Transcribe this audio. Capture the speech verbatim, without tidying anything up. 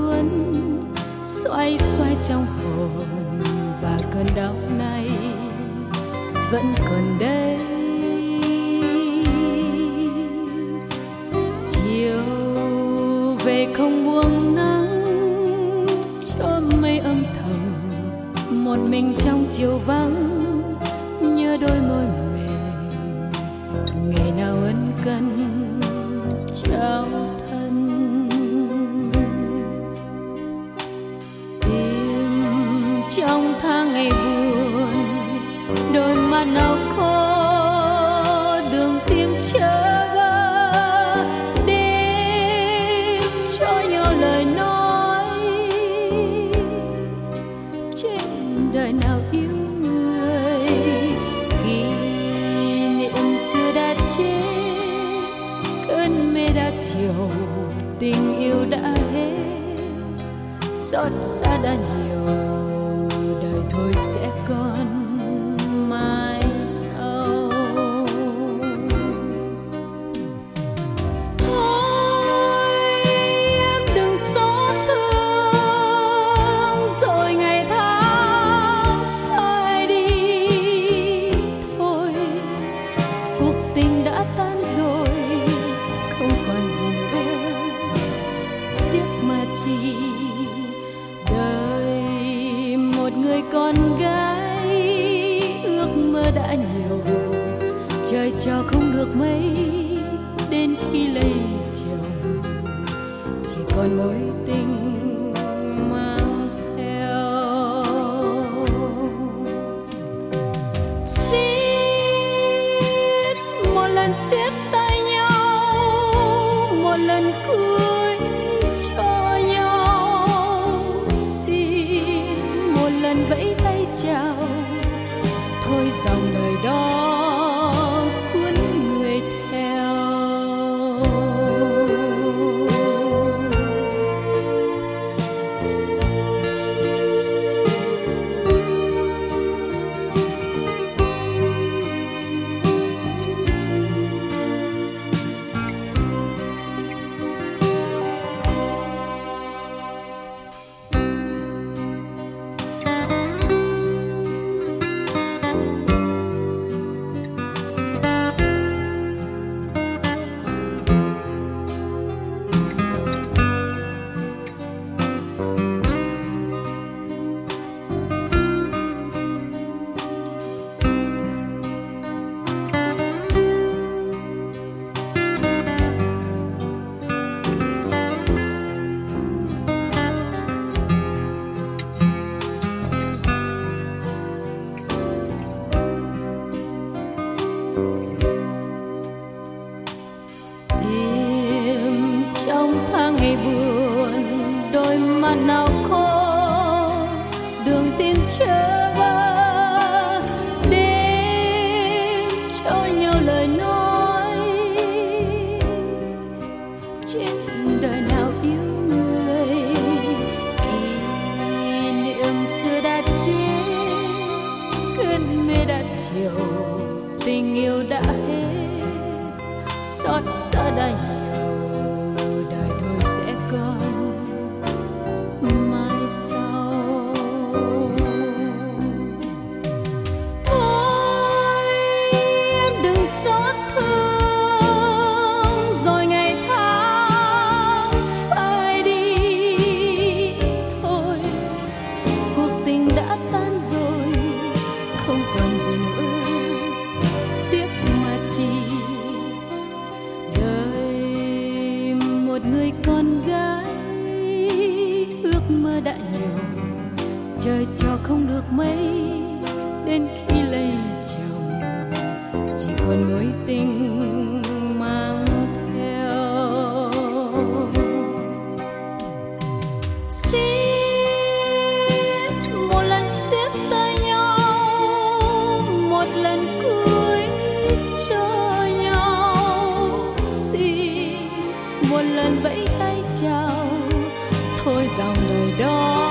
luôn xoay xoay trong hồn, và cơn đau này vẫn còn đây. Chiều về không buông nắng cho mây âm thầm, một mình trong chiều vắng nhớ đôi môi mềm ngày nào ân cần trao thân. Tìm trong tháng ngày buồn đôi mắt nào khô, đường tim chớ vơ, đêm cho nhau lời nói. Trên đời nào yêu người, kỷ niệm xưa đã chết, cơn mê đã chiều, tình yêu đã hết, xót xa đã nhiều, đời thôi sẽ còn mai sau. Thôi em đừng xót thương, rồi ngày tháng phải đi thôi. Cuộc tình đã tan rồi, không còn gì nữa, tiếc mà chỉ. Đời một người con gái ước mơ đã nhiều, trời cho không được mấy, đến khi lấy chồng chỉ còn mối tình mang theo. Xin một lần siết tay nhau, một lần cưới cho nhau. Xin một lần vẫy tay chào, thôi dòng đời đó cuốn người theo. Ngày buồn đôi mắt nào khô, đường tim chớ vơ, đêm cho nhau lời nói. Trên đời nào yêu người, kỷ niệm xưa đã chết, cơn mê đã chiều, tình yêu đã hết, xót xa đã nhiều, sẽ còn mai sau. Thôi em đừng xót thương, rồi ngày tháng phải đi thôi. Cuộc tình đã tan rồi, không còn gì nữa, tiếc mà chỉ. Một người con gái ước mơ đã nhiều, trời cho không được mấy, đến khi lấy chồng chỉ còn mối tình mang theo. Xin một lần siết tay nhau, một lần cưới cho nhau. Xin một lần vẫy tay chào, thôi dòng đời đó